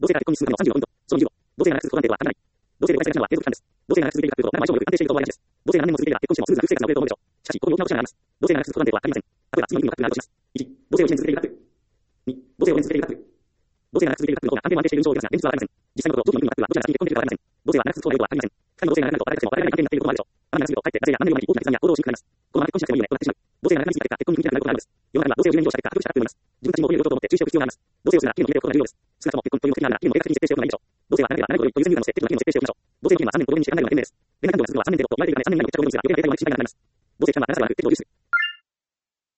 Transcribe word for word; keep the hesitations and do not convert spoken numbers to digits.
同性が結婚に進むまでのさんじゅうごポイント。そのにじゅうご、同性が長く続く不安定は考えない。同性で親しさが継続したんです。同性が長く続けるかというと、ならば以上よく安定していることは大事です。同性が何年も続ければ結婚してもスムーズな夫婦生活が送れると思うでしょう。しかし、ここに大きな落とし穴があります。同性が長く続く不安定はありません。例えば、次の意味に書くとなるとします。いち、同性をいちねん続けているかという。に、同性をよねん続けているかという。同性が長く続けているかというの方が安定も安定している印象を受けますが、現実はわかりません。実際のところ、上記の意味に書くはどちらが先に結婚できるかわかりません。同性が長く続くとはよくわかりません。二人の同性が長くなると私たちも我々が安定になっていることもあるでしょう。あまり長すぎると、かえって男性が何年も前に大きな決断や行動をしにくくなります。このまま結婚しなくてもいいよねとなってしまう。同性が長くなりすぎた結果、結婚に踏み切れなくなることがあるのです。世の中には同性をじゅうねん以上した結果、破局した人もいます。自分たちにも起こり得ることを思って注意しておく必要があります。同性をするなら、期限の決めておくことが重要です。少なくとも結婚という目的があるなら、期限の明確に設定しておくのがいいでしょう。同性は長ければ長いほど良いという先入観を捨て、適度な期限を設定しておきましょう。同性の期限はさんねんとごねんにして考えるのが賢明です。恋愛感情が続くのはさんねん程度と言われているがね、さんねん以内の結婚と言われているがね、さんねん以内の結婚と言われているがね、同性期間は長さではなく、適度を重視する。